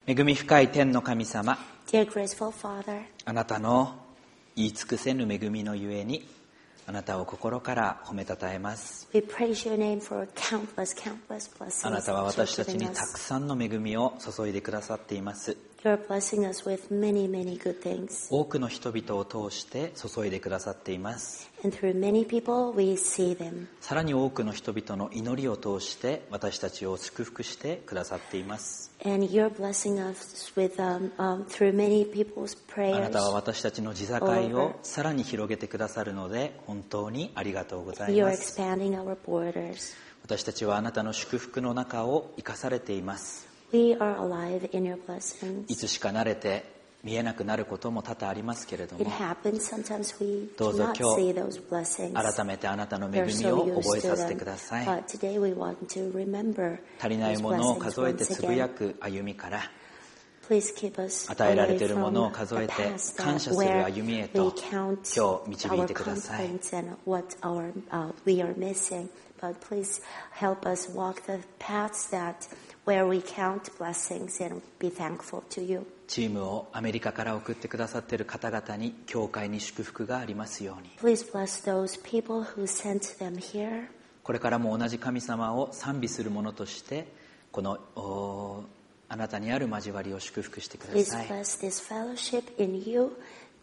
恵み深い天の神様、 Dear graceful Father, あなたの言い尽くせぬ恵みのゆえにあなたを心から褒めたたえます。 we praise your name for countless blessings. あなたは that 私た you've ち given にた us. くさんの恵みを注いでくださっています。 You're blessing us with many good things. 多くの人々を通して注いでくださっています。 And through many people, we see them. さらに多くの人々の祈りを通して私たちを祝福してくださっています。 And you're blessing us with through many people's あな prayers. たは私たちの地境をさらに広げてくださるので本当にありがとうござい You're ます。 expanding our borders. 私たちはあなたの祝福の中を生かされています。 We are alive in your blessings. いつしか慣れて見えなくなることも多々ありますけれど It も、 happens. Sometimes we どうぞ cannot 今日 see those blessings. 改めてあなたの恵 We're み so を used 覚え to させて them. ください。 But today we want to remember 足りない those ものを blessings 数えて once つぶや again. く歩みから、 Please keep us 与えられ away ているものを from 数 the えて past 感 that 謝する where 歩みへ we と count 今日導い our てください。 complaints and what we are missing. But please help us walk the paths that where we count blessings and be thankful to you. チームをアメリカから送ってくださっている方々に教会に祝福がありますように。 Please bless those people who sent them here. これからも同じ神様を賛美する者としてこのあなたにある交わりを祝福してくだ Please さい。 bless this fellowship in you,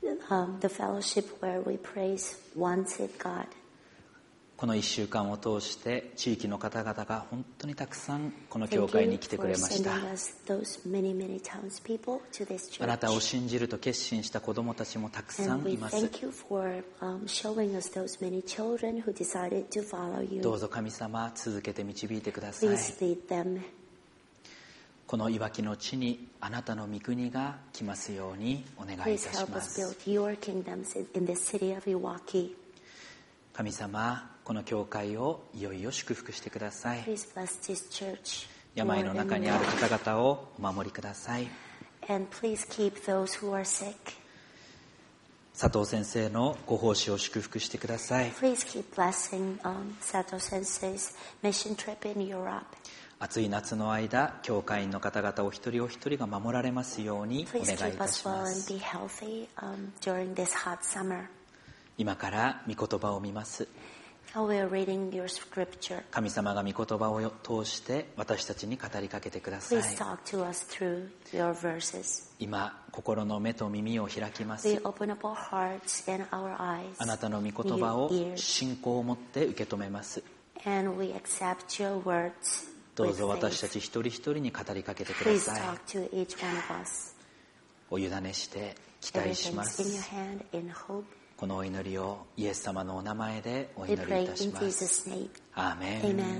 the fellowship where we praise one in God. この1週間を通して地域の方々が本当にたくさんこの教 Thank 会 you に来てく for れました。 sending us those many townspeople to this あなたを church. 信じると決心した子どもたちもたくさ And ん we います。 thank you for showing us those many children who decided to follow どう you. ぞ神様続けて導いてください。 Please lead them. このいわきの地にあなたの御国が来ますようにお願いい Please たし help ま us す。 build your kingdoms in the city of Iwaki. 神様、この教会をいよいよ祝福してください。 Please bless this church. 病の中にある方々をお守りください。 And please keep those who are sick. 佐藤先生のご奉仕を祝福してください。 Please keep blessing Sato Sensei's mission trip in Europe. 暑い夏の間、教会員の方々お一人お一人が守られますようにお Please 願いい keep た us し well ま and す。 be healthy during this hot summer. 今から御言葉を見ます。 Now we are reading your scripture. 神様が御言葉を通して私たちに語りかけてください。 Please talk to us through your verses. 今、心の目と耳を開きま We す。 open up our hearts and our eyes あなたの御言葉を信仰を持って受け止めます。 and we accept your words どう with ぞ私た faith. ち一人一人に語りかけてくだ Please さ talk い。 to each one of us. お委ねして期待しま Everything's in your す。 hand in hope. このお祈りをイエス様のお名前でお We 祈り pray いたし in ます。 Jesus' name. アーメン。 Amen.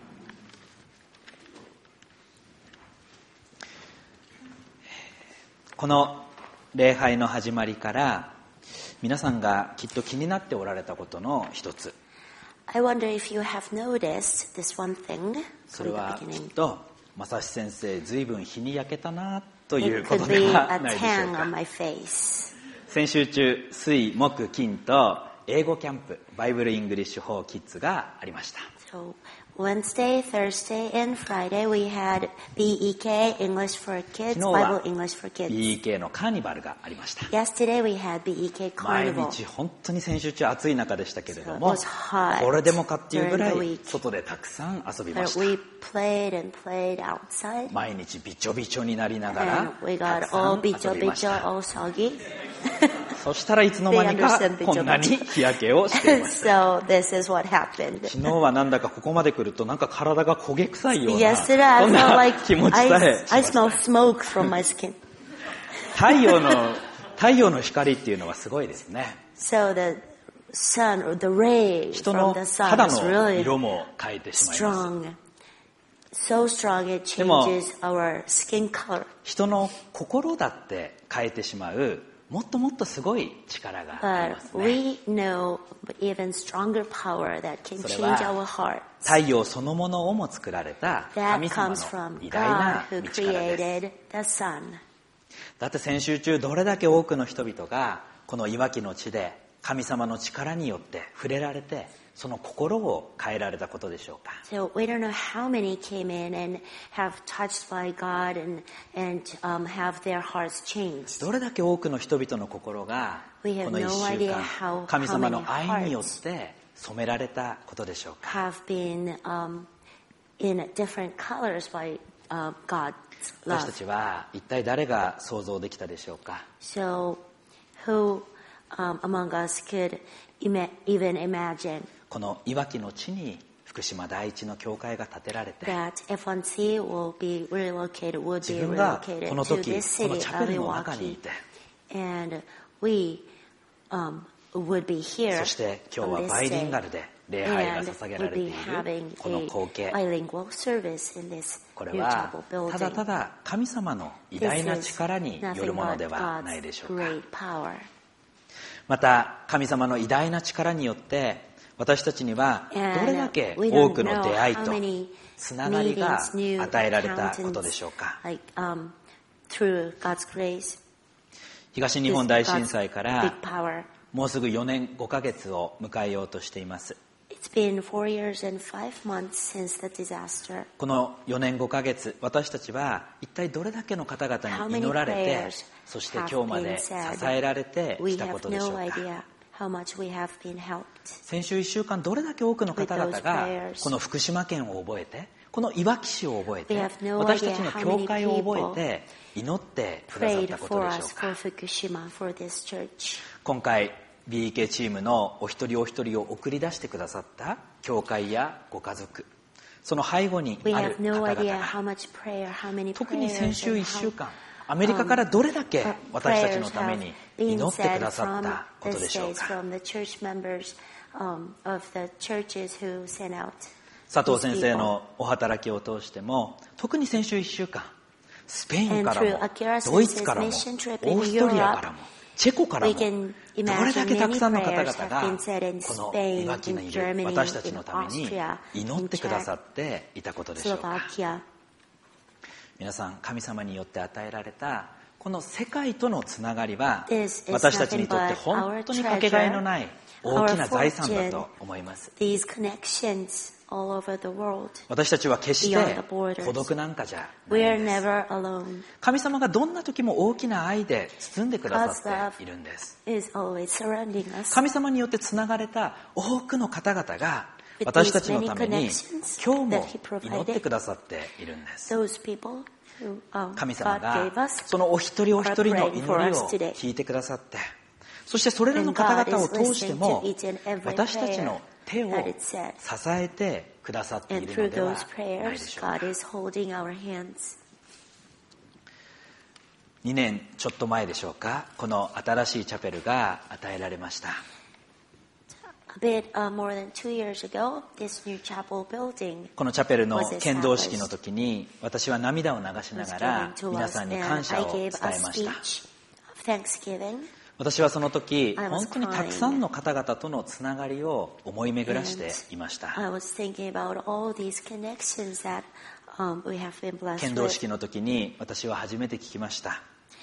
この礼拝の始まりから皆さんがきっと気になっておられたことの一つ、 I wonder if you have noticed this one thing そ from れ the はきっ beginning. と正志先生ずいぶん日に焼けたなという It こ could と be で a はないでしょう tan on か。 my face. 先週中水木金と英語キャンプバイブルイングリッシュ4キッズがありました。 So Wednesday, Thursday, and Friday we had BEK, English for Kids, 昨日は Bible English for Kids. BEK のカーニバルがありました。 Yesterday we had BEK 毎 Carnival. 日本当に先週中暑い中でしたけれど So it も、 was hot これでもかっていうぐら during the い week. 外でたくさん遊びまし But た。 we played and played outside. 毎日びちょびちょになりながら And we た got くさ all ん遊びまし bicho, た。 all soggy. そしたらいつの間に They か understand こんなに日焼けをしていました。 So this is what happened. 昨日はなんだかここまで来るとなんか体が焦げ臭いような Yesterday I そん felt な like 気持ちさえ I smell smoke from my skin. 太陽の光っていうのはすごいですね。 So the sun, or the ray 人 from の the sun 肌 is の really 色も変えてしまいます。 strong. So strong it でも changes our skin color. 人の心だって変えてしまうもっともっとすごい力があり But ますね。 we know even stronger power that can それ change は our hearts. 太陽そのものをも作られた That 神様 comes の from 偉大 God な who 道からです。 created the sun. だって先週中どれだけ多くの人々がこのいわきの地で神様の力によって触れられて、その心を変えられたことでしょうか。 So we don't know how many came in and have touched by God and have their hearts changed. どれだけ多くの人々の心がこ We have の1 no 週 idea 間 how 神様の many 愛によって染められたことでしょうか。 have been in different colors by God's 私た love. ちは一体誰が想像できたでしょうか。 So who among us could even imagine このいわきの地に福島第一の教会が建てられて、 that F1C will be relocated, would 自 be 分が relocated この to 時 this この city チャ of ペルの中にい Milwaukee, て、 and we would be here そして今日 on は this バイリン day ガルで礼拝が and 捧げら would れてい be る having この光 a 景、 bilingual service in this これ new は chapel ただ building. ただ神様の偉大 This な is 力による nothing もの but ではない God's でしょうか。 great power. また神様の偉大な力によって私たちにはどれだ And け we 多 don't くの know 出会い how と many つながりが meetings, new 与えられたことで encounters, しょうか。 like through God's grace, 東日本 this 大震 God's 災か big ら power. もうすぐ4年5ヶ月を迎えようとしています。 It's been 4 years and 5 months since the disaster. この4年5ヶ月、私たちは一体どれだけの方々に祈られて、そして今日まで支えられてき We たこ have とでしょう no か。 idea how much we have been helped. 先週1週間どれだけ多くの方々がこの福島県を覚えて、このいわき市を覚え We て、 have no 私た idea ちの how 教 many 会を覚 people えて祈ってくださっ prayed たこと for でしょ us うか。 for Fukushima, for this church. 今回 BEK チームのお一人お一人を送り出してくださった教会やご家族、その背後に We ある have no 方 idea 々 how が、 much prayer, how many 特に prayers 先週 and 1週 how 間アメリカからどれだけ私たちの prayers ため have に been 祈ってく said ださっ from たこと the でしょう States, か。 from the church members of the churches who sent out 佐藤 these 先生 people. のお働きを通しても、特に先週1週間スペインから And も through Akira ドイツからも Sensei's mission trip オ in ーストリアからもチェコからも We can どれだけ imagine たくさんの many 方 prayers 々 have が been said in この Spain, いわきに in いる Germany, 私たち in のために Austria, 祈 in ってくださ Czech, っていたことでしょうか。 Slovakia. 皆さん、神様によって与えられたこの世界とのつながりは This is 私たちにとって nothing but 本当にかけがえのない大きな財産だと思います。 These connections all over the world. 私たちは決して Beyond the borders. 孤独なんかじゃな We い are んです。 never alone. 神様がどんな時も大きな愛で包んでくだ God's さ love っているんです。 is always surrounding us. 神様によってつながれた多くの方々が With 私たちのため these に many connections 今日 that も He provided. 祈ってくださっているんです。 Those people who 神様 God gave が us そのお一人お一人の are praying for 祈り us を today. 聞いてくださって、そしてそれらの And 方 God 々を is 通して listening も to each and every 私たちの手を prayer that it said. 支えてくださってい And る through のでは those ないで prayers, しょうか。 God is holding our hands. 2年ちょっと前でしょうか、この新しいチャペルが与えられました。 A bit more than 2 years ago, this new chapel building このチャペルの献堂式の時に私は涙を流しな was がら given to 皆 us, さんに and 感謝 I を伝 gave a えました。 speech of thanksgiving. 私はその時 I was 本当にたくさんの方々とのつながりを思い巡らしていました。 I was thinking about all these connections that we have been blessed 献堂 with. 式の時に私は初めて聞きました。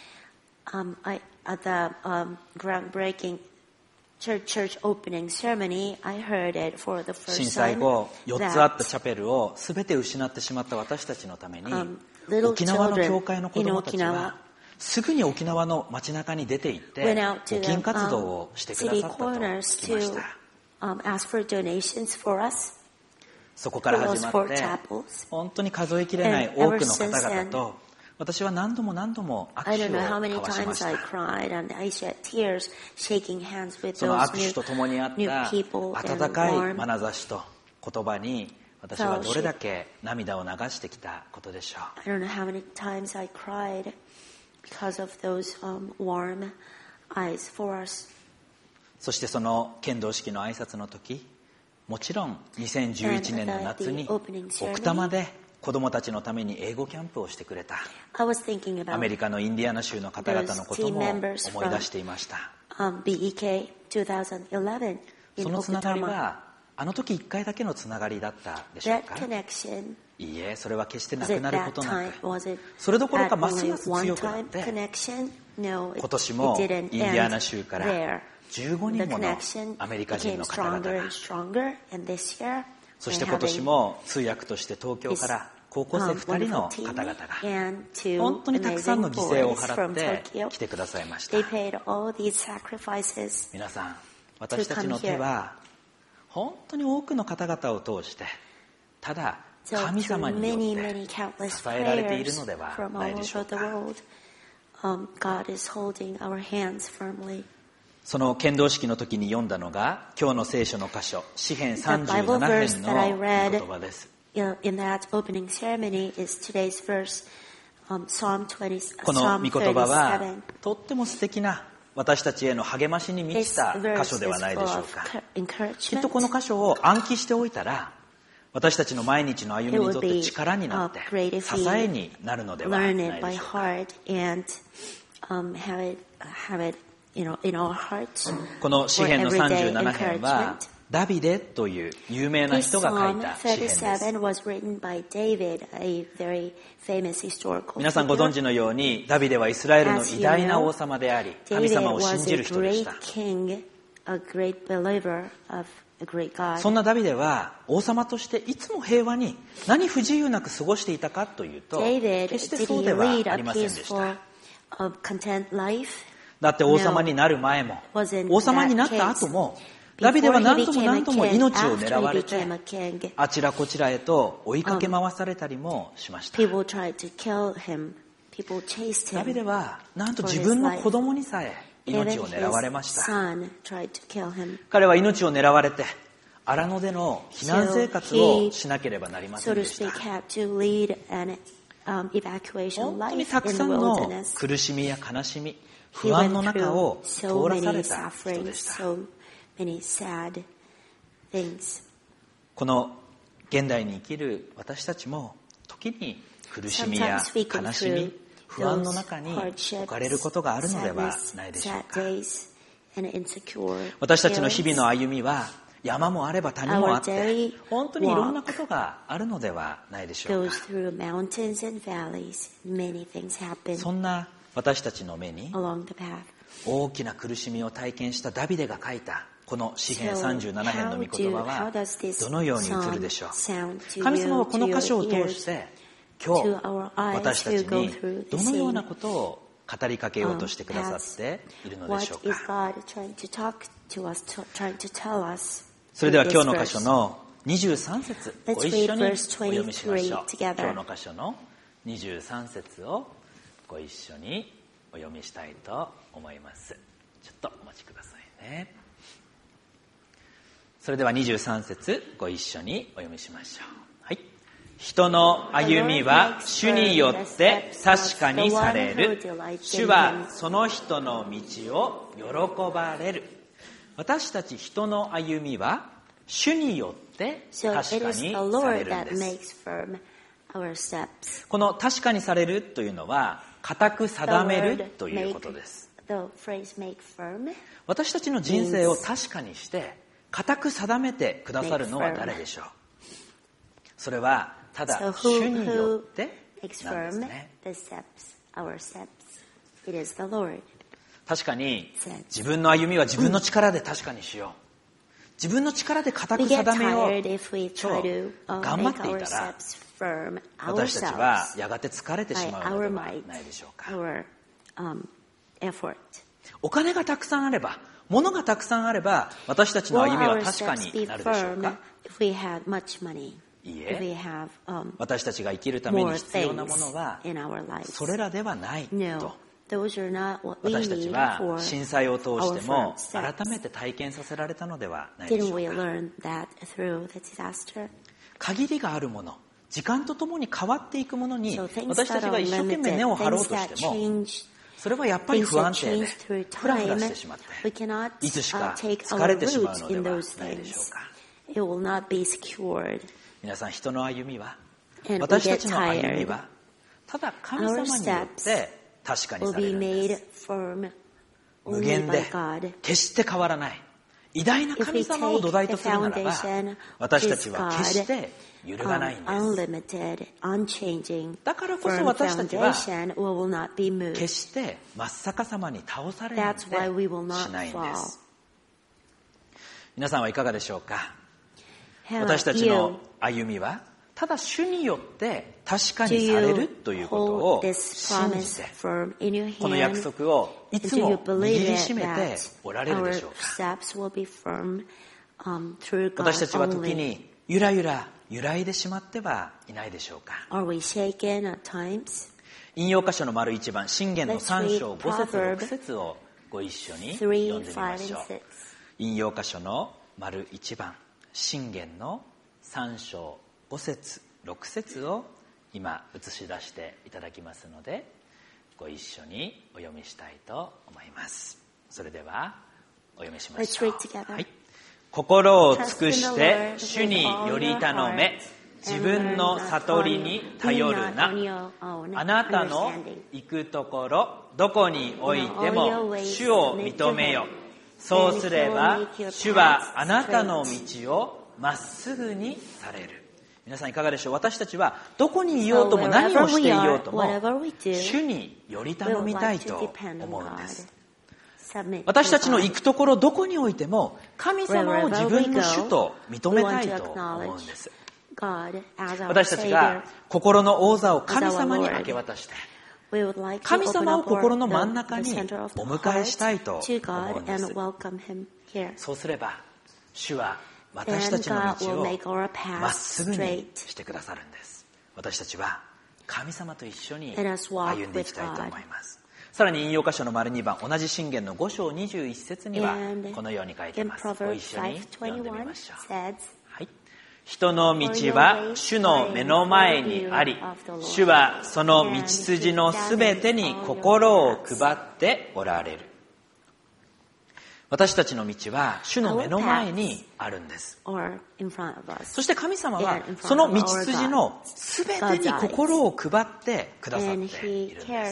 At the groundbreaking church opening ceremony, I heard it for the 震 first 災 time 後4つあった that チャペルを全て失ってしまった私たちのために little 沖縄の children 教会の子どもたち in はすぐに沖縄の街中に出て行って went out to 募金 the 活動をしてくだ city さったと corners 聞きまし to た。 ask for donations for us, そこから始ま for って chapels. 本当に数えきれない And 多 ever くの方 since 々 then, と私は何度も何度も I 握 don't 手を know how many 交わしま times し I た。 cried and I shed tears shaking hands with その those 握手とともにあっ new た people 温 and かい warm 眼差しと言葉に私はどれだけ涙を流してきたことでしょう。 I don't know how many times I cried because of those warm eyes for us. そしてその献堂式の挨拶の時、もちろん2011年の夏に奥多摩で子どもたちのために英語キャンプをしてくれた I was thinking ア about メリカのインディアナ州の方々のことも思い出していました。 BEK 2011 そ in のつながり Okutama. はあの時1回だけのつながりだったでしょう That か。 connection, いいえ、それは決してな was く it なるこ that とな time? く、 Was it それどころか at ますま only す one 強くなっ time て、 connection? No, 今年 it も didn't インディアナ end 州から there. 15 The 人もの connection アメリカ人 became の方々 stronger が and stronger, and this year そして we're 今年 having も通訳として東京から高校生2人の wonderful 方々 team が and two 本当にたくさんの amazing 犠牲を boys 払 from って来 Tokyo. てくださいました。 They paid all these sacrifices. 皆さん、私たちの手は本当に多くの方々を通してただ So 神 through 様によ many, っ many て countless 支えられている prayers のでは from ない all でしょう over the か。 world, God is holding our hands firmly. その献堂式の時に読んだのが今日の聖書の箇所詩編 The Bible 37 verse 編 that I の read 言葉です。 in that opening ceremony is today's verse, Psalm 20, この Psalm 御言葉は 37. とっても素敵な私たちへの励ましに満 This ちた箇 verse 所 is ではないで full しょう of か。きっ encouragement. とこの箇所を暗記しておいたら私たちの毎日の歩みにとって力になって It would be, 支えになるのではない Learn で it by しょうか。 heart and have it, in our hearts. この詩編の for everyday 37編は encouragement. ダビデという有名な This 人が書い Psalm た詩編です。 37 was written by David, a very famous historical 皆さんご存 figure. 知のようにダビデはイスラエルの偉大な王様であり神 David 様を信 was じ a る人でし great た。 king, a great believer of a great God. そんなダビデは王様としていつも平和に何不自由なく過ごしていたかというと David, 決して did そう he では lead あ a りませんでし peaceful, た。 content life? だって王様になる前も wasn't 王様になっ that た case. 後もダビデは Before he 何度も became 何 a 度も king, 命を after 狙わ he れて became a king, あちらこちらへと追いかけ回されたりもしました。 people tried to kill him. People chased ダビデ him. はなんと自分の子供にさえ Even 命を狙われま his した。 son tried to kill him. 彼は命を狙われて荒野での避難生活をしなければなりませ So ん to でした。 speak, had to lead an evacuation 本当に life たく in さ the んの wilderness. 苦しみや悲しみ He 不安 went の中 through を so 通らさ many れた人で sufferings, した。 so many sad things. この現代に生きる私たちも時に苦しみや Sometimes we go 悲しみ through 不安の those 中に hardships, 置かれることがあるのでは sadness, ないでしょう sad か。 days, and insecure 私たちの日々 feelings. の歩みは山もあれば谷もあっ Our て daily 本当にいろんなことがあるのではないでしょう goes か。 through mountains and valleys. Many things happen そんな私たちの目に along the path. 大きな苦しみを体験したダビデが書いたこの詩編 So 37編の御言葉 how は does this どのように映る song でしょう。 sound to 神様 you, はこの to 箇所を your 通し ears? て今日 To our eyes 私たち who go に through ど the のよう same なことを語りかけようとしてくださっているのでし What ょう is か。 God trying to talk to us, trying to tell us? それでは with 今 this 日の箇所 verse? の23節 Let's ご一緒に read お verse 読みしましょう。 23 together. 今日の箇所の23節をご一緒にお読みしたいと思います。ちょっとお待ちくださいね。それでは23節ご一緒にお読みしましょう。はい。人の歩みは主によって確かにされる。主はその人の道を喜ばれる。私たち人の歩みは主によって確 So か it is に the され Lord るん that です。 makes firm our steps. この確かにされるというのは固く The 定める word ということです。 the phrase make firm 私たちの人生を確かにして固く定めてくださるのは誰でしょう。それはただ So 主によ who って makes なんです firm ね。 the steps, our steps. It is the Lord. 確かに自分の歩みは自分の力で確かにしよう。自分の力で固 We く get 定めよ tired う if we と try to 頑張っ make てい our たら steps firm 私たちは ourselves やがて疲れてし by まうの our では might, ないでしょうか。 our effort. お金がたくさんあれば、物がたくさんあれば、私たちの Will 歩みは our 確か steps に be なるでしょう firm か。 if we had much money? いい If we え、 have 私たちが生きるために more 必要なも things のは in our lives? それらではないと。 No, those are not what we 私たち need は for 震災を通しても our firm steps. 改めて体験させられたのではないでし Didn't ょ we うか。 learn that through the disaster? 限りがあるもの、時間とともに変わっていくものに So things 私た that ちが are 一生懸命 limited, 根を張ろう things と that しても change, それはやっぱり things 不安 that 定で change through フラフラして time, しまって we cannot いつしか take 疲 our れてしまう roots ので in は those ないでしょう things. か。 It will not be secured. 皆さん、人の歩みは And we 私た get ちの歩み tired. はただ神様によって確かに Will され be るんで made す。 firm 無 only 限 by で God. 決して変わらない偉大な If 神 we 様を土 take 台 the とするならば foundation 私た is ちは決し God, て揺るがないんです。 unlimited, unchanging, だからこそ firm 私たちは foundation, we will not be moved. 決して真っ逆さまに倒される That's why we will し not ないんで fall. す。 皆さんはいかがでしょうか。 How 私た about ちの you? 歩みはただ主によって確かにされるということを hold this 信じ promise て firm in your この約 hand? 束をい And つ do you も握り believe し it めて that おられる our でしょうか。 steps will be firm through 私た God ちは時 only? にゆらゆら揺らいでしまってはいないでしょうか。 Are we shaken at times? 引用箇所の丸1番、箴言の Let's 3章 read 5節 Proverb 6節をご一緒に読ん 3, でみま 5, しょ and う。 6. 引用箇所の丸1番、箴言の3章5節6節を今映し出していただきますので、ご一緒にお読みしたいと思います。それではお読みしましょう。 Let's read together. はい、心を尽くして主により頼め、自分の悟りに頼るな。あなたの行くところどこにおいても主を認めよ。そうすれば主はあなたの道をまっすぐにされる。皆さんいかがでしょう。私たちはどこにいようとも何をしていようとも主により頼みたいと思うんです。私たちの行くところどこにおいても神様を自分の主と認めたいと思うんです。私たちが心の王座を神様に明け渡して神様を心の真ん中にお迎えしたいと思うんです。そうすれば主は私たちの道をまっすぐにしてくださるんです。私たちは神様と一緒に歩んでいきたいと思います。さらに引用箇所の丸2番、同じ箴言の5章21節にはこのように書いています。ご一緒に読んでみましょう。はい、人の道は主の目の前にあり、主はその道筋のすべてに心を配っておられる。私たちの道は主の目の前にあるんです。そして神様はその道筋のすべてに心を配ってくださっているんです。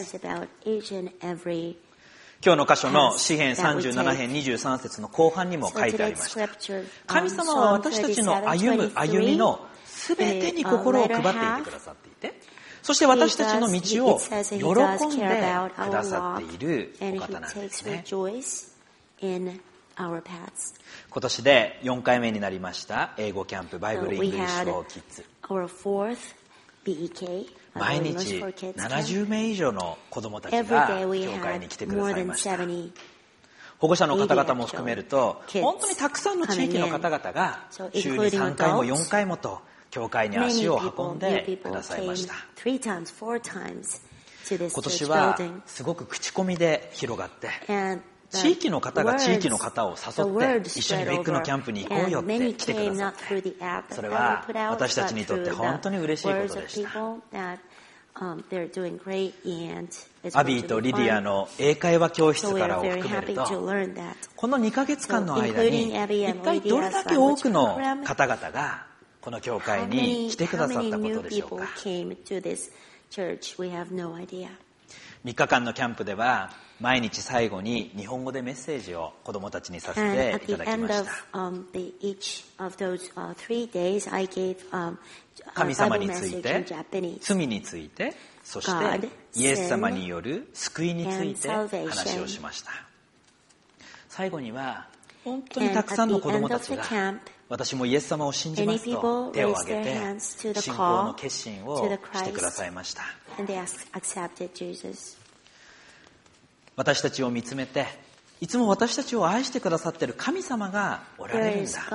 今日の箇所の詩編37編23節の後半にも書いてありました。神様は私たちの歩む歩みのすべてに心を配っていてくださっていて、そして私たちの道を喜んでくださっているお方なんですね。今年で4回目になりました英語キャンプバイブルイングリッシュフォーキッズ。毎日70名以上の子どもたちが教会に来てくださいました。保護者の方々も含めると本当にたくさんの地域の方々が週に3回も4回もと教会に足を運んでくださいました。今年はすごく口コミで広がって地域の方が地域の方を誘って一緒にビッグのキャンプに行こうよって来てくださって、それは私たちにとって本当に嬉しいことでした。アビーとリディアの英会話教室からを含めるとこの2ヶ月間の間に一体どれだけ多くの方々がこの教会に来てくださったことでしょうか。3日間のキャンプでは毎日最後に日本語でメッセージを子どもたちにさせていただきました。神様について、罪について、そしてイエス様による救いについて話をしました。最後には本当にたくさんの子どもたちが私もイエス様を信じますと手を挙げて信仰の決心をしてくださいました。私たちを見つめていつも私たちを愛してくださっている神様がおられるんだ。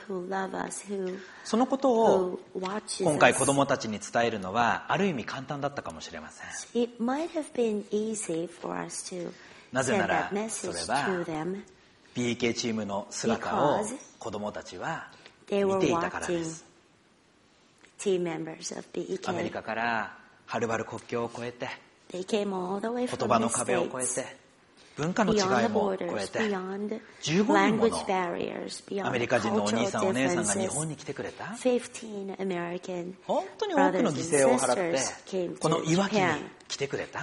そのことを今回子どもたちに伝えるのはある意味簡単だったかもしれません。なぜならそれは BK チームの姿を子どもたちは見ていたからです。アメリカからはるばる国境を越えて言葉の壁を越えて文化の違いも越えて15人ものアメリカ人のお兄さんお姉さんが日本に来てくれた。本当に多くの犠牲を払ってこのいわきに来てくれた。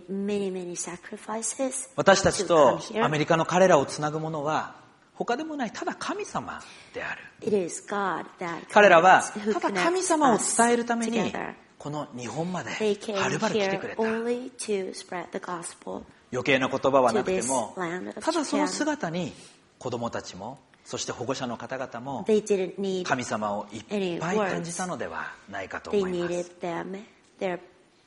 私たちとアメリカの彼らをつなぐものは他でもないただ神様である。彼らはただ神様を伝えるためにこの日本まではるばる来てくれた。余計な言葉はなくてもただその姿に子どもたちもそして保護者の方々も They didn't need 神様をいっぱい感じたのではないかと思 They います。 needed them,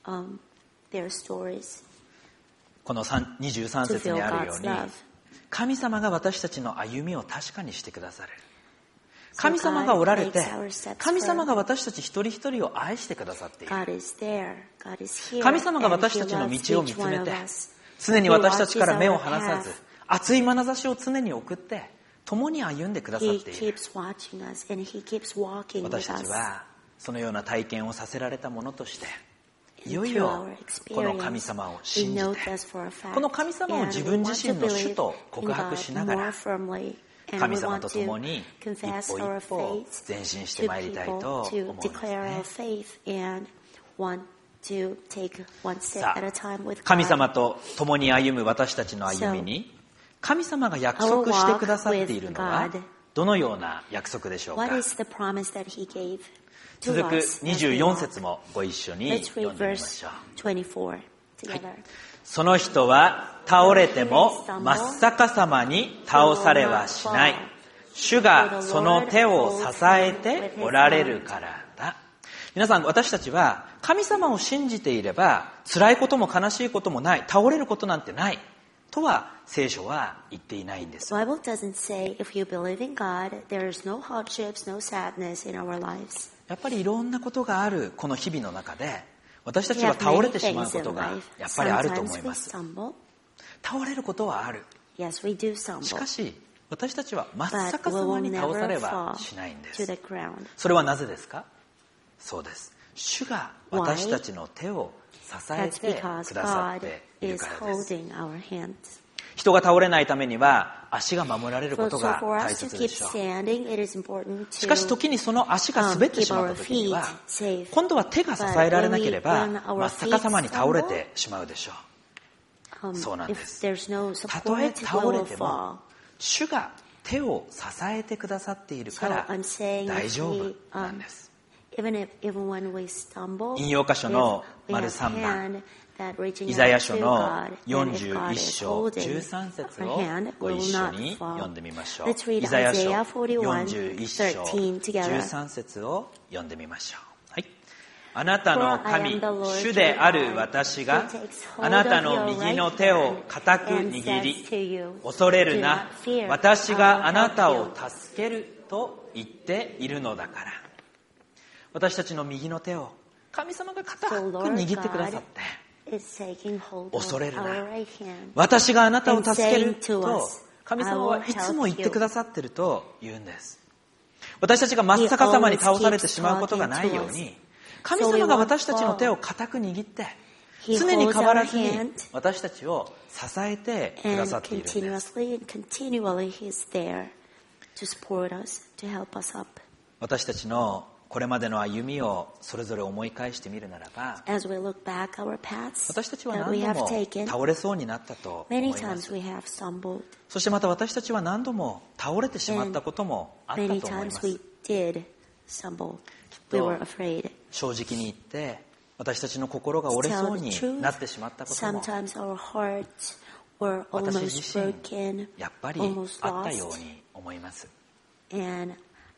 their stories この23 to 節に feel あるよう God's に、 love. 神様が私たちの歩みを確かにしてくださる。神様がおられて、神様が私たち一人一人を愛してくださっている。 God is there. God is here. 神様が And 私た He ちの loves 道を each 見つ one め of て、 us. 常に私たちから目を離 He さ watches ず our path. 熱い眼差しを常に送って共に歩んでくださっ He ている。 keeps watching us and He keeps walking 私 with たち us. はそのような体験をさせられたものとして、い And よい through よ our この神 experience, 様を we 信じ know て、 this for a fact. この神様を And 自 we 分 want 自 to 身の believe 主と in 告白 God しなが more ら、 firmly. And 神 we 様 want と共 to に一 confess 歩 our 一歩 faith 前進して to まいりたい people, と to 思うんです declare our ね。 faith and want to take one step さ at a あ time with 神 God. 様と共に歩む私たちの歩みに、神様が約束してくださっているのはどのような約束でしょうか。 What is the promise that He gave 続 to く us as we 24 walk? 節もご一緒に Let's 読 read んでみま verse しょう。 24 together. その人は倒れても真っ逆さまに倒されはしない。主がその手を支えておられるからだ。皆さん、私たちは神様を信じていれば辛いことも悲しいこともない、倒れることなんてないとは聖書は言っていないんです。 The Bible doesn't say if you believe in God, there is no hardships, no sadness in our lives. やっぱりいろんなことがあるこの日々の中で、私た We ちは have 倒れ many てしまう things こ in とが life. やっぱりあると思 Sometimes い we ます。 stumble. 倒れることはある。 Yes, we do し stumble. かし私たちは真っ But 逆 we さま will に倒さ never れは fall しないんで to す。 the ground. それはなぜですか？そうです。主が私たちの手を支え That's て because くださっ God ている is からです。 holding our hands. 人が倒れないためには足が守られるこ So, と so が for 大 us to 切 keep でしょう。 standing, it is important しかし to 時にその足が滑ってし keep まっ our た時に feet は safe. 今度は手が支えられなければ But when our 真っ逆さまに feet 倒れてしまうでしょう。 Um, そうなんで if す。 there's no たとえ support, we 倒れ will て fall. も主が手を支えてくださっているか So ら I'm saying 大 if 丈夫 we, なんです。 even when we stumble, 引用箇所 if の we 丸 have 3番 hand that reaching イザヤ out 書 to の God, and if God 41 is 章 holding 13節 our を hand, ご we 一 will 緒 not に fall. 読んでみましょう。 Let's read イザヤ書 Isaiah 41, 41章 13 together. 13節を読んでみましょう。はい。あなたの For I 神 am the Lord 主であ your る God, 私が who takes hold あなた of の your 右の right 手を hand 固く and 握 says り to you, 恐れる Do な not fear, 私が I あ will なた help を you. 助けると言っているのだから。私たちの右の手を神様が固く So Lord 握ってくださっ God て、 is taking hold of 恐れるな our right hand. 私があなたを助ける And saying to と us, 神様はい I will つも言 help ってくださってると言うんです。私たちが真っ逆さまに倒されてしまうことがないように、神様が私たちの手を固く握って、常に変わらずに私たちを支えてくだ And さっているんです。 continuously and continually He's there to support us, to help us up. 私たちのこれまでの歩みをそれぞれ思い返してみるならば、 As we look back our paths 私たちは that 何 we 度 have も taken, 倒れそうになったと思 many いま times す。 we have stumbled, そしてまた私たちは何度も倒れてしまったこともあった many と思いま times す。 we did stumble. と We were afraid. 正直に言って私たちの心が折れ To そう tell に the truth, なってしまったことも sometimes our hearts were 私 almost 自身 broken, やっぱり almost あったよう lost. に思います。 And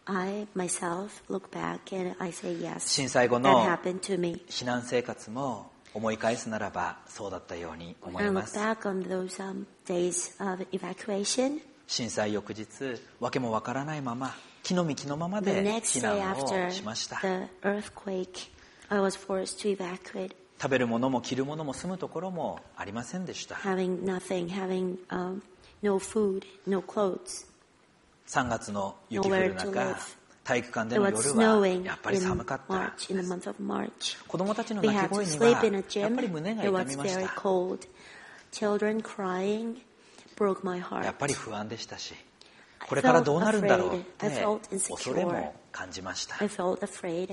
I myself look back and I say, yes, 震災後 that の happened to me. 避難生活も思い返すならばそうだったように思 When I いま look す。 back on those days of evacuation, 震災翌日わけもわからないまま気の身気のまま the で next 避 day 難 after をしました。 the earthquake, I was forced to evacuate, 食べるものも着るものも住むところもありませんでした。 having nothing, having no food, no clothes. 3月の雪降る Nowhere to 中 live. 体育館で It の was 夜は snowing やっぱり in 寒かった March, in the month of March. 子供たちの We 泣き had to 声に sleep in a はやっぱり gym. 胸が It 痛 was みま very した。 cold. Children crying broke my やっ heart. ぱり不安でしたし I これから felt どうなるんだろうっ afraid. I て felt 恐れ insecure. も感じました。 I felt afraid.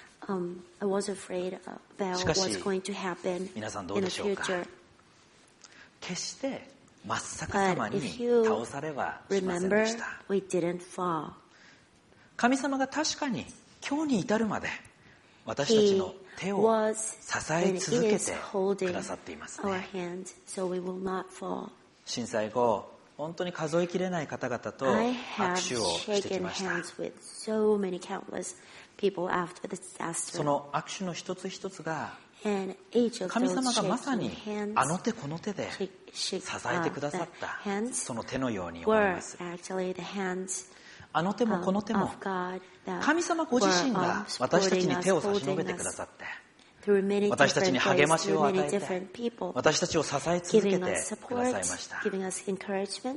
I was afraid about しかし what's going to happen 皆さんどう in で the しょうか。 future. 決して真っ逆さま But に if you 倒されはしませんで remember, した。 we didn't fall. 神様が確かに今日に至るまで私たち He の手を was 支え and 続け is てく holding ださっています our ね。 hands, so we will not fall. 震災後本当に数えきれない方々と I 握 have 手をしてき shaken ました。 hands with so many countless people after the そ disaster. の握手の一つ一つが And each of 神 those 様がまさ shaking に hands あの手この手で支えてくださった the hands その手のように思い were ます。 actually the hands あの手もこの手も of God that 神様ご自身 were が私たち supporting に us, 手を差し伸べ holding てくだ us さって、 through many 私たちに different 励ま ways, し through を与 many えて different people, 私たちを支え続け giving て us くだ support, さいました。 giving us encouragement.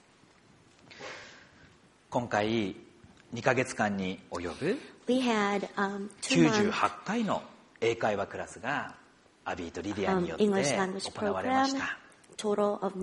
今回2ヶ月間に及ぶ We had 2 months 98回の英会話クラスがアビーとリディアによって English language 行われまし program, た。 total of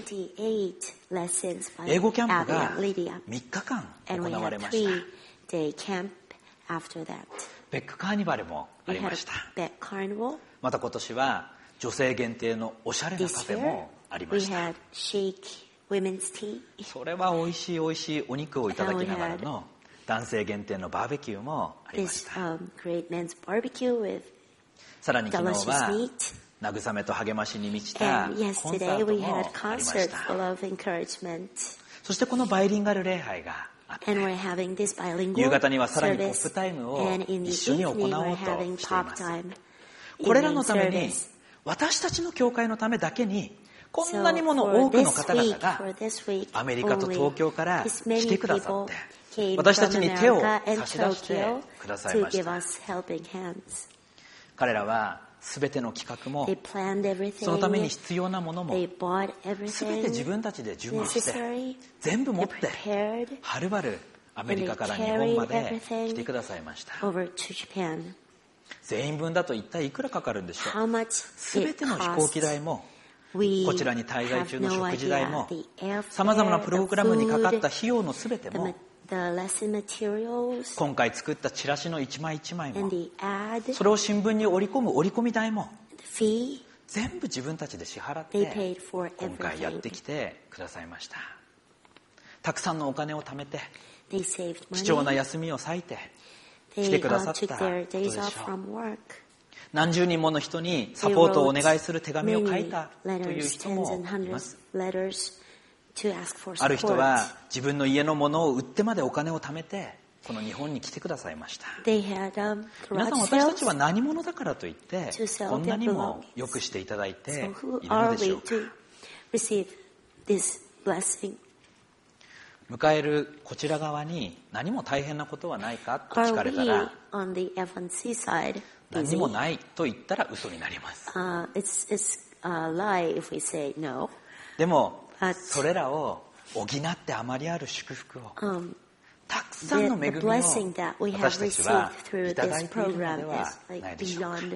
98 lessons by 英語キャンプ Abby が and Lydia. 3日間 And 行 we われ had ました。 3-day camp after that. ベックカーニバルもあ We り had ました。 a Beck Carnival. また今年は女性限定のおしゃれなカ This フェ year, もありま we した。 had Shake Women's Tea. それは美味しい美味しいお肉をいただきながらの男性限定のバーベキューもありまし This た。 great men's barbecue with さらに昨日 delicious は meat. 慰めと励ましに満ちた And コンサ yesterday ート we も had ありま concert した。 full of encouragement. そしてこのバイリンガル礼拝があって And we're having this 夕 bilingual 方にはさらにポッ service. プタイムを And in the 一緒に行おう evening と we're having してい pop ます。 time. これら Evening のために service. 私たちの教会のためだけにこん So なにもの for 多くの this 方々 week, が for this week アメリカと only, 東京から this 来 many てくださっ people て came 私たち from に手を America and 差し出して Tokyo ください to まし give た。 us helping hands. 彼らは全ての企画も They planned そのために everything. 必要なものも They bought 全て自 everything 分たちで準備して necessary. 全部持 They って prepared はるばるアメリカから日本まで来てくださいました。 over to Japan. 全員分だと一体いくらかかるんでしょう。 How much 全 it ての飛行機 costs. 代も We こちらに滞在 have 中の no 食事代も idea. The さまざまな airfare, プロ the グラムにかかった food, 費用の全ても the lesson materials, 今回作ったチラシの一枚一枚も and the ad, それを新聞に織り込む織り込み代も the fee. 全部自分たちで支払っ They て paid for 今回やってき everything. てくださいました。たくさんのお金を貯めて They saved 貴重な money. 休みを割いて They 来てくださった took their ことで days しょ off う。 from work. 何十人もの人にサ They ポートをお wrote 願いする手紙を書い many たという letters, 人 tens も and いま hundreds す。 of letters to ask for ある人は support. 自分の家のものを売ってまでお金を貯めてこの日本に来てくださいました。 They had 皆さん garage 私たち sales. は何者だからといって to sell こんなに their も belongings. よくしていただいてい So る who の are でし we ょうか。 to receive this blessing? 迎えるこちら側に何も大変なことはないかと Are 聞かれた we ら on the F1C side? 何 Busy? もないと言ったら嘘になります。 It's a lie if we say no. でも But それらを補ってあまりある祝福を um, たくさんの恵 the みを blessing that we have 私たちは received through いただ this いているの program では is ない like でしょうか。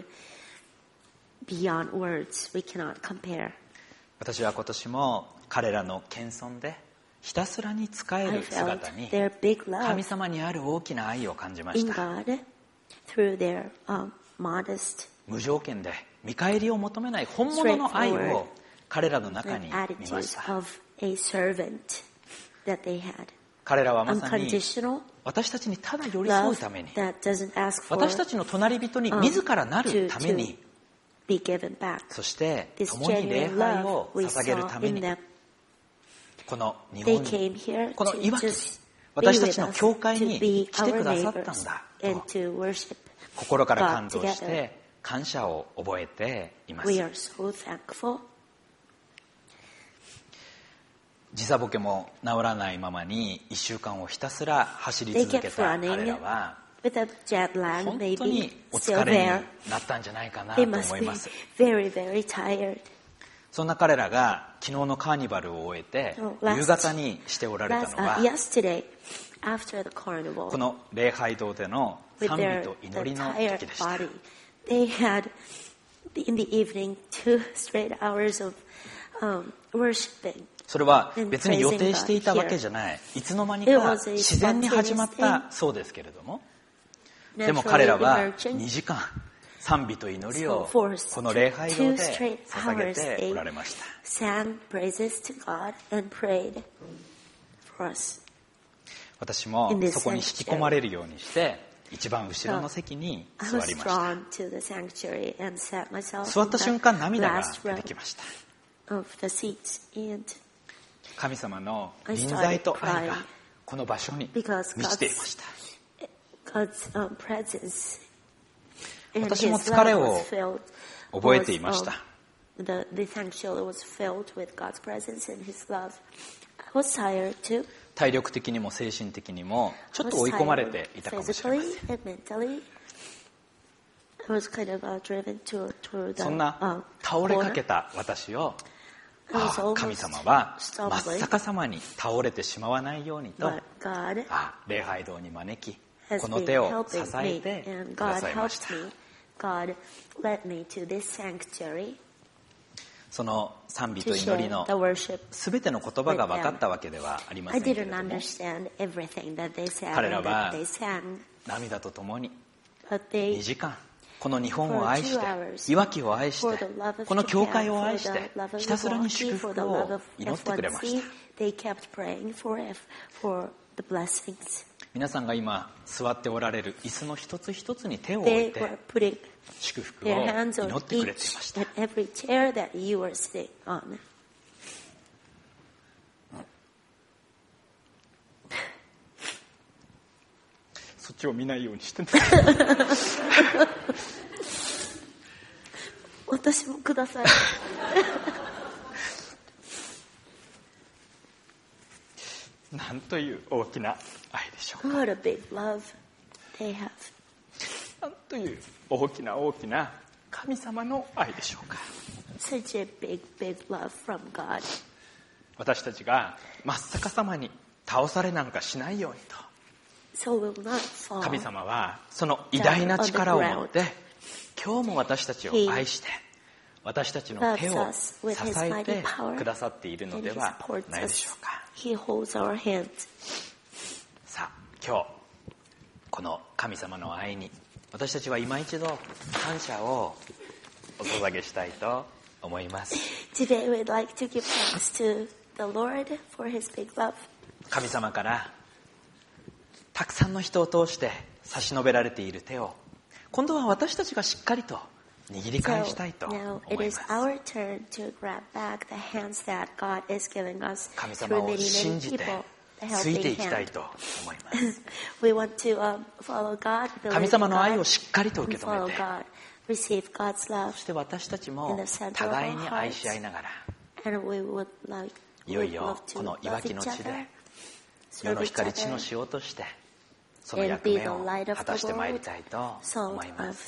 beyond words. We cannot compare. 私は今年も彼らの謙遜でひたすらに仕え I る felt 姿に their big 神 love 様にある大きな愛を感じま in した。 God through their modest 無条件で見返りを求めない本物の愛を彼らの中に見まし attitude た。 of a servant that they had. 彼らはまさに Unconditional 私たちにただ寄り添う love ために that doesn't ask for 私たちの隣人に自らなるために be given back. そして This 共に礼 genuine 拝 love を we 捧げる saw ため in に them. この日 They 本 came に here この to 岩木に just be 私た with ちの us, 教会 to に be 来てく our ださったん neighbors, だ and と to worship 心から God 感動し together. て感謝を覚えています。 We are so thankful. 時差ボケも治らないままに1週間をひたすら走り They 続け kept た running 彼らは with a jet lag, 本当 maybe にお still 疲れ there. になったんじゃないかなと They 思 must い be ます。 very, very tired. そんな彼らが昨日のカーニバルを終えて last- 夕方にしておられたのは Yesterday, after the carnival, この礼拝堂での with 賛美 their と祈り the の tired 時でした。 body, they had in the evening 2 straight hours of worshiping. それは別に予定していたわけじゃない、いつの間にか自然に始まったそうですけれども、でも彼らは2時間賛美と祈りをこの礼拝堂で捧げておられました。 Sang praises to God and prayed for us. 私もそこに引き込まれるようにして一番後ろの席に I 座 was りました。 drawn to the sanctuary and sat myself 座った瞬間 in 涙が the last 出 row てきました。 of the seats, and 神様の臨在と愛がこの場所に満ちていました。私も疲れを覚えていました。体力的にも精神的にもちょっと追い込まれていたかもしれません。そんな倒れかけた私を神様は真っ逆さまに倒れてしまわないようにと礼拝堂に招き、この手を支えてくださいました。その賛美と祈りの全ての言葉が分かったわけではありませんけれども、彼らは涙とともに2時間この日本を愛していわきを愛してこの教会を愛してひたすらに祝福を祈ってくれました。皆さんが今座っておられる椅子の一つ一つに手を置いて祝福を祈ってくれていました。そっちを見ないようにしてね。 私もください。 なんという大きな愛でしょうか。 What a big love they have. なんという大きな大きな神様の愛でしょうか。 Such a big, big love from God. 私たちが真っ逆さまに倒されなんかしないようにと。 So we'll not fall. 神様はその偉大な力を持って今日も私たちを愛して私たちの手を支えてくださっているのではないでしょうか。 He holds our hands. さあ今日この神様の愛に私たちは今一度感謝をお捧げしたいと思います。 Today we'd like to give thanks to the Lord for His big love. 神様からたくさんの人を通して差し伸べられている手を今度は私たちがしっかりと握り返したいと思います。神様を信じてついていきたいと思います。神様の愛をしっかりと受け止めて、そして私たちも互いに愛し合いながら、いよいよこのいわきの地で世の光地の塩としてその役目を果たしてまいりたいと思います。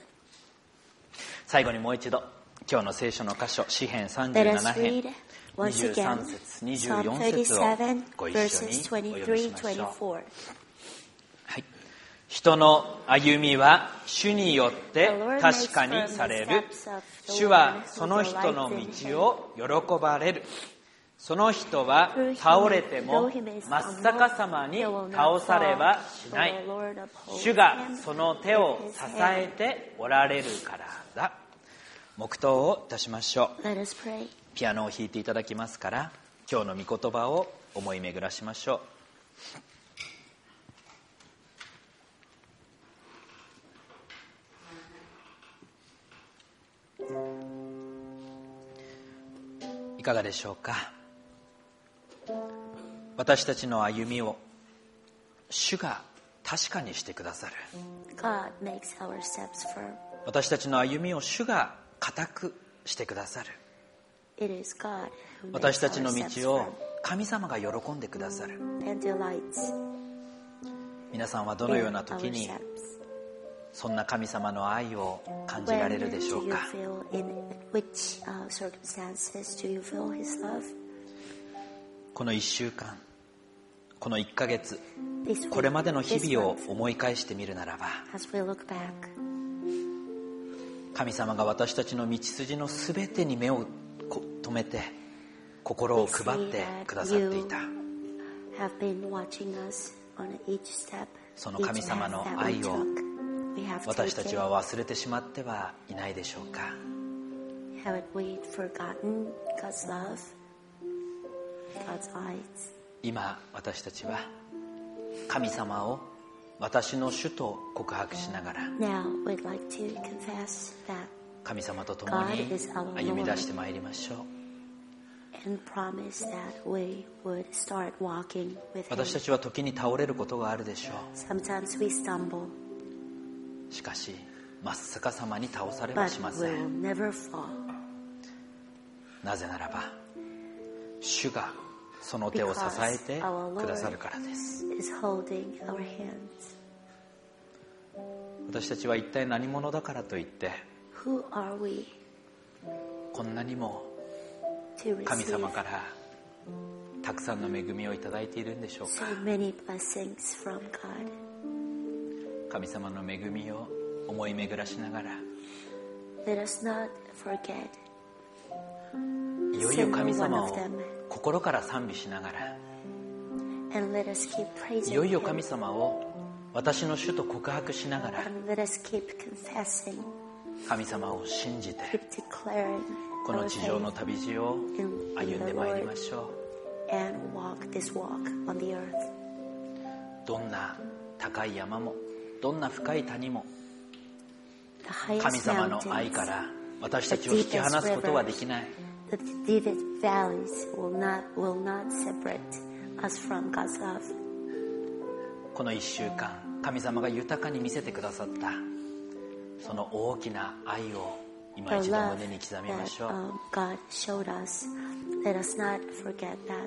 最後にもう一度今日の聖書の箇所詩編37編23節24節をご一緒にお読みしましょう。はい、人の歩みは主によって確かにされる。主はその人の道を喜ばれる。その人は倒れても真っ逆さまに倒されはしない。主がその手を支えておられるからだ。黙祷をいたしましょう。ピアノを弾いていただきますから今日の御言葉を思い巡らしましょう。いかがでしょうか。私たちの歩みを主が確かにしてくださる。私たちの歩みを主が固くしてくださる。私たちの道を神様が喜んでくださる。皆さんはどのような時にそんな神様の愛を感じられるでしょうか。この1週間、この1ヶ月、これまでの日々を思い返してみるならば、神様が私たちの道筋のすべてに目を留めて心を配ってくださっていた。その神様の愛を私たちは忘れてしまってはいないでしょうか。今私たちは神様を私の主と告白しながら神様と共に歩み出してまいりましょう。 and promise that we would start walking with 私た Him. ちは時に倒れることがあるでしょ Sometimes we stumble, う。しかし真っ逆さまに倒され but はしませ we'll ん。 never fall なぜならば主がその手を支えてくださるからです。 is holding our hands. 私たちは一体何者だからといって Who are we こんなにも to 神 receive 様からたくさんの恵みをいただいているんでしょう so か。 many blessings from God? 神様の恵みを思い巡らしながら Let us not forget いよいよ神 single one 様 of を them, 心から賛美しながら and let us keep い praising よいよ Him, 神様を私の主と告白しながら and let us keep confessing, 神様を信じて keep declaring こ our の地上の faith 旅路を in 歩ん the でまいり Lord ましょ and walk this walk on the earth. う。どんな高い山もどんな深い谷も The 神 highest 様の愛 mountains, から私たちを引き離すことはできない。 the deepest valleys will not separate us from God's love. この1週間神様が豊かに見せてくださったその大きな愛を今 The 一度 love 胸に刻みま that しょう。 God showed us, let us not forget that.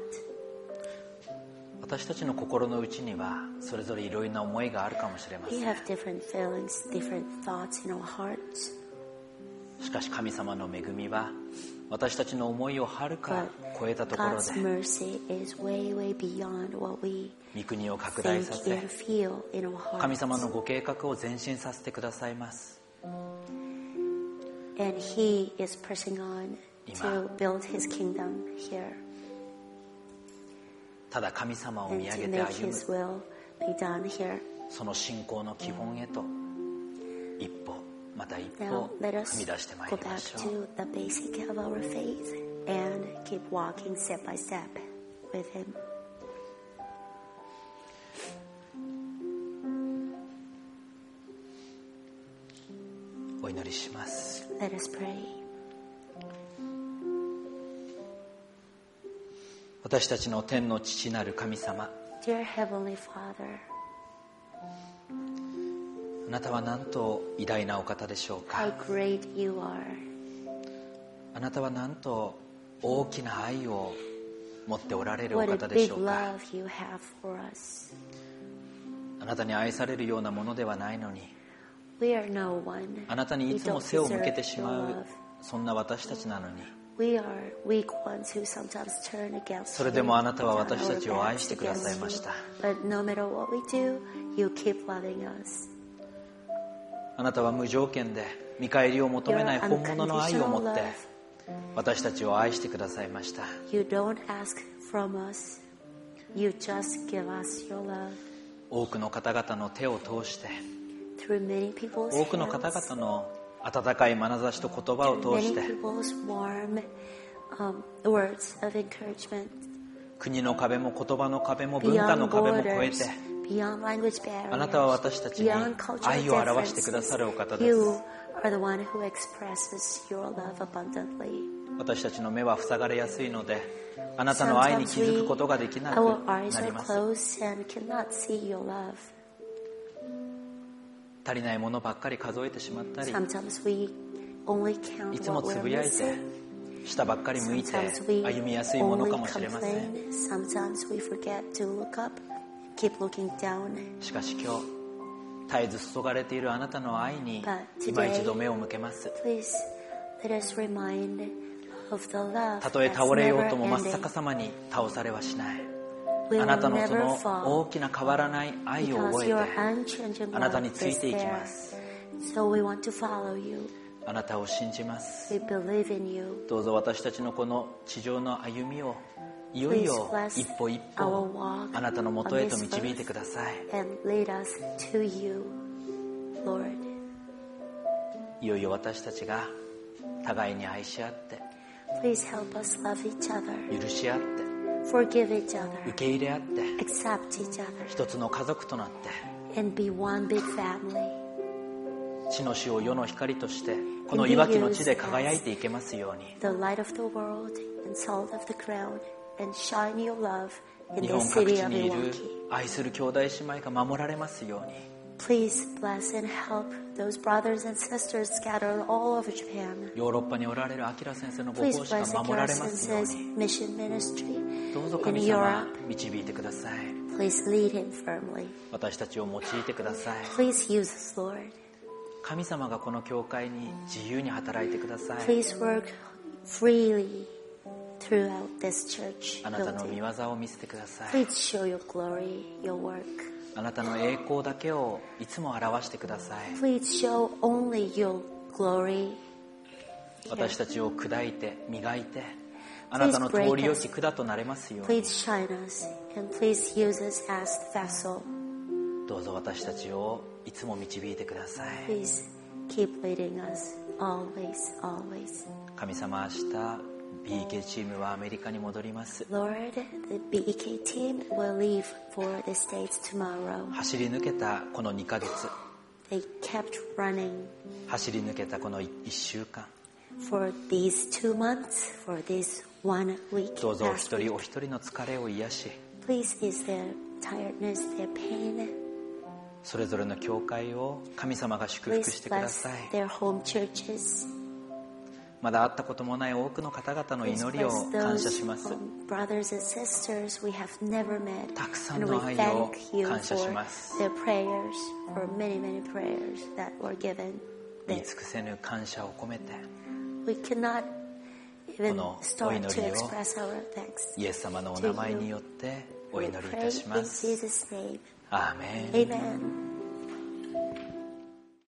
私たちの心の内にはそれぞれいろいろな思いがあるかもしれませ We ん。 have different feelings, different thoughts in our hearts. しかし神様の恵みは私たちの思いをはるか But 超えたところ God's で mercy is way, way beyond what we 御国を拡大さ think せ and feel in our 神 hearts. 様のご計画を前進させてくださいます。 And He is pressing on to build His kingdom here ただ神様を and 見上 to げて make 歩む His will be done here. その信仰の基本へと一歩また一 Now 歩 let 踏 us み出してまい go りま back しょう。 to the basic of our faith and keep walking step by step with Him. お祈りします。 Let us pray. 私たちの天の父なる神様、 Dear Heavenly Father, あなたはなんと偉大なお方でしょう how か。 great You are. あなたはなんと大きな愛を持っておられるお What a 方で big しょうか。 love You have for us. あなたに愛されるようなものではないのに、 We are no one. あなたにい We つも don't 背を向け deserve てし Your まう love. そんな私たちなのに、 We are weak ones who sometimes turn against それ You, でもあなたは turn 私たち our を愛 backs してください against ま You. した。 But no matter what we do, You keep loving us. あなたは無条件で見返りを求めない Your 本物の愛を持 unconditional って love. 私たちを愛してくださいました。 You don't ask from us. You just give us Your love. 多くの方々の手を通して、 Through many people's 多くの方 hands, 々の温かい眼差しと言葉を通 many して、 people's warm words of encouragement, 国の壁も言葉の壁も文化の beyond 壁も越え borders, て、 beyond language あなたは barriers, 私たちに beyond cultural 愛を表してくださるお方 differences. です。 You are the one who expresses Your love abundantly. 私たちの目は塞がれやすいので、あなたの愛に気づくことができなく Our eyes なり are ます。 closed and cannot see Your love. 足りないものばっかり数えてしまったり、 Sometimes we only count いつも what つ we're ぶやいて missing. 下ばっかり向いて Sometimes we 歩みやすいものか only もしれません。 complain. Sometimes we forget to look up, keep looking down. しかし今日絶えず注がれているあなたの愛に But 今 today, 一度目を向けます。 please let us remind of the love たとえ that's 倒れよう never とも真っ ending. 逆さまに倒されはしない。 We あ will なたのそ never の fall 大きな変わらない愛を because 覚え your て unchanging あなた love につい is ていき there. ます。 So we want to follow you. あなたを信じます。 We believe in you. どうぞ私たちのこの地上の歩みをいよいよ Please bless 一歩一 our 歩 walk あなたのもとへと導いてください。 and lead us to you, Lord. いよいよ私たちが互いに愛し合って Please help us love each other, 許し合って forgive each 受 other, け入れ合って accept each other, 一つの家族となって and be one big family. 地の死を世の光としてこのいわきの地で輝いていけますように。 the light of the world and salt of the ground and shine your love in 日 the 本各 city 地 of にいる Milwaukee. 愛する兄弟姉妹が守られますように。 Please bless and help those brothers and sisters scattered all over Japan. ヨーロッパにおられるアキラ先生のご Please 奉仕が bless 守ら Akira れますよう Sensei's に。 mission ministry どうぞ in 神様 Europe. 導いてください。 Please lead him firmly. 私たちを用いてください。 Please use us, Lord. 神様がこの教会に自由に働いてください。 Please work freely throughout this church あなたの御 building. 業を見せてください。 Please show your glory, your work. あなたの栄光だけをいつも表してください。 Please show only your glory. 私たちを砕いて磨いて、あなたの通り良き管となれますように。 Please shine us and please use us as the vessel. どうぞ私たちをいつも導いてください。 Please keep leading us always, always. 神様、明日 BK チームはアメリカに戻ります。 Lord, the BEK team will leave for the States tomorrow. 走り抜けたこの2ヶ月、 They kept running 走り抜けたこの1週間、 for these 2 months, for this 1 week. どうぞお last 一 week. 人お一人の疲れを癒し、 Please ease their tiredness, their pain. それぞれの教会を神様が祝福 Please してくだ bless さい。 their home churches. まだ会ったこともない多くの方々の Please 祈りを bless 感謝 those します。 brothers and sisters we have never met. たくさん And we の愛を thank you 感謝し for ます。 their prayers, for many, many prayers that were given. 言い尽くせぬ感謝を込めて、 We cannot こ even のお start 祈 to りを express our thanks. イエス様のお名前によってお We 祈りい pray たしま in す。 Jesus' name. アーメン。 Amen.